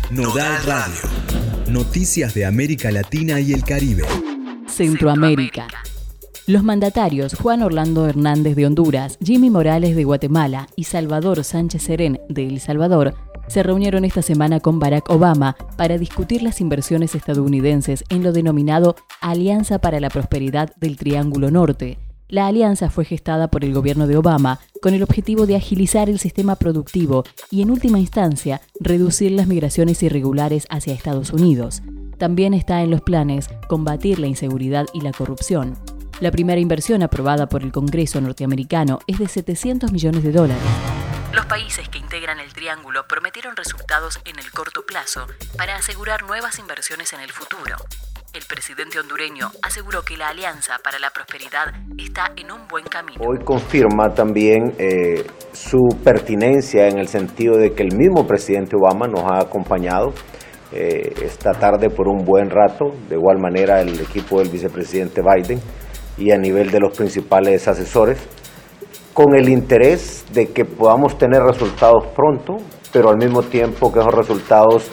Nodal Radio. Noticias de América Latina y el Caribe. Centroamérica. Los mandatarios Juan Orlando Hernández de Honduras, Jimmy Morales de Guatemala y Salvador Sánchez Serén de El Salvador se reunieron esta semana con Barack Obama para discutir las inversiones estadounidenses en lo denominado Alianza para la Prosperidad del Triángulo Norte. La alianza fue gestada por el gobierno de Obama con el objetivo de agilizar el sistema productivo y, en última instancia, reducir las migraciones irregulares hacia Estados Unidos. También está en los planes combatir la inseguridad y la corrupción. La primera inversión aprobada por el Congreso norteamericano es de $700 millones. Los países que integran el triángulo prometieron resultados en el corto plazo para asegurar nuevas inversiones en el futuro. El presidente hondureño aseguró que la Alianza para la Prosperidad está en un buen camino. Hoy confirma también su pertinencia en el sentido de que el mismo presidente Obama nos ha acompañado esta tarde por un buen rato, de igual manera el equipo del vicepresidente Biden y a nivel de los principales asesores, con el interés de que podamos tener resultados pronto, pero al mismo tiempo que esos resultados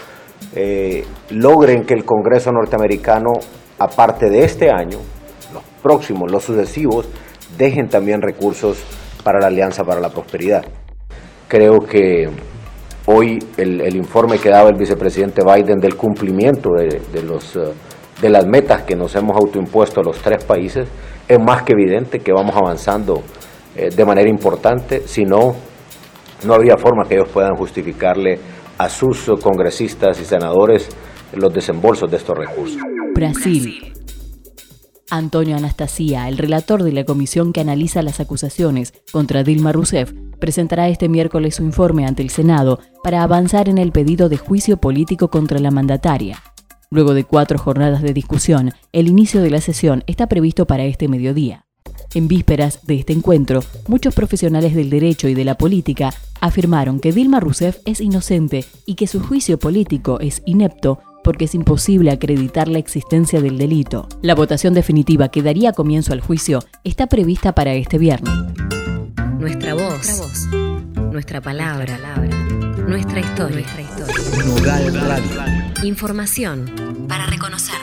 logren que el Congreso norteamericano, aparte de este año, los próximos, los sucesivos, dejen también recursos para la Alianza para la Prosperidad. Creo que hoy el informe que daba el vicepresidente Biden del cumplimiento de las metas que nos hemos autoimpuesto los tres países es más que evidente que vamos avanzando de manera importante. Si no, no habría forma que ellos puedan justificarle a sus congresistas y senadores los desembolsos de estos recursos. Brasil. Antonio Anastasia, el relator de la comisión que analiza las acusaciones contra Dilma Rousseff, presentará este miércoles su informe ante el Senado para avanzar en el pedido de juicio político contra la mandataria. Luego de 4 jornadas de discusión, el inicio de la sesión está previsto para este mediodía. En vísperas de este encuentro, muchos profesionales del derecho y de la política afirmaron que Dilma Rousseff es inocente y que su juicio político es inepto porque es imposible acreditar la existencia del delito. La votación definitiva que daría comienzo al juicio está prevista para este viernes. Nuestra voz, nuestra palabra, nuestra historia. Nodal Radio. Información para reconocernos.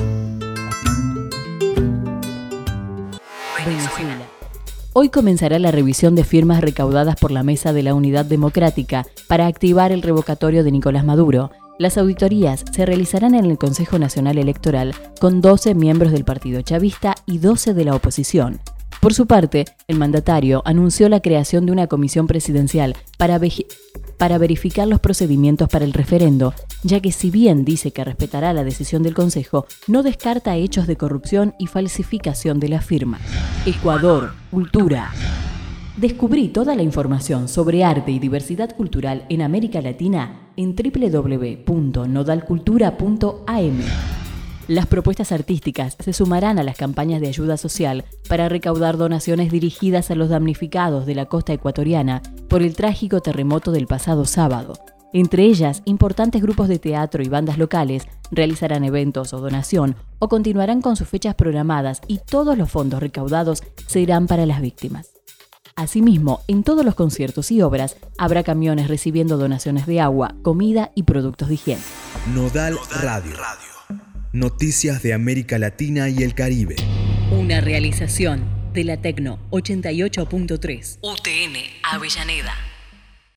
Venezuela. Hoy comenzará la revisión de firmas recaudadas por la Mesa de la Unidad Democrática para activar el revocatorio de Nicolás Maduro. Las auditorías se realizarán en el Consejo Nacional Electoral con 12 miembros del Partido Chavista y 12 de la oposición. Por su parte, el mandatario anunció la creación de una comisión presidencial para verificar los procedimientos para el referendo, ya que si bien dice que respetará la decisión del Consejo, no descarta hechos de corrupción y falsificación de la firma. Ecuador, cultura. Descubrí toda la información sobre arte y diversidad cultural en América Latina en www.nodalcultura.am. Las propuestas artísticas se sumarán a las campañas de ayuda social para recaudar donaciones dirigidas a los damnificados de la costa ecuatoriana por el trágico terremoto del pasado sábado. Entre ellas, importantes grupos de teatro y bandas locales realizarán eventos o donación o continuarán con sus fechas programadas y todos los fondos recaudados serán para las víctimas. Asimismo, en todos los conciertos y obras habrá camiones recibiendo donaciones de agua, comida y productos de higiene. Nodal Radio. Noticias de América Latina y el Caribe. Una realización de la Tecno 88.3. UTN Avellaneda.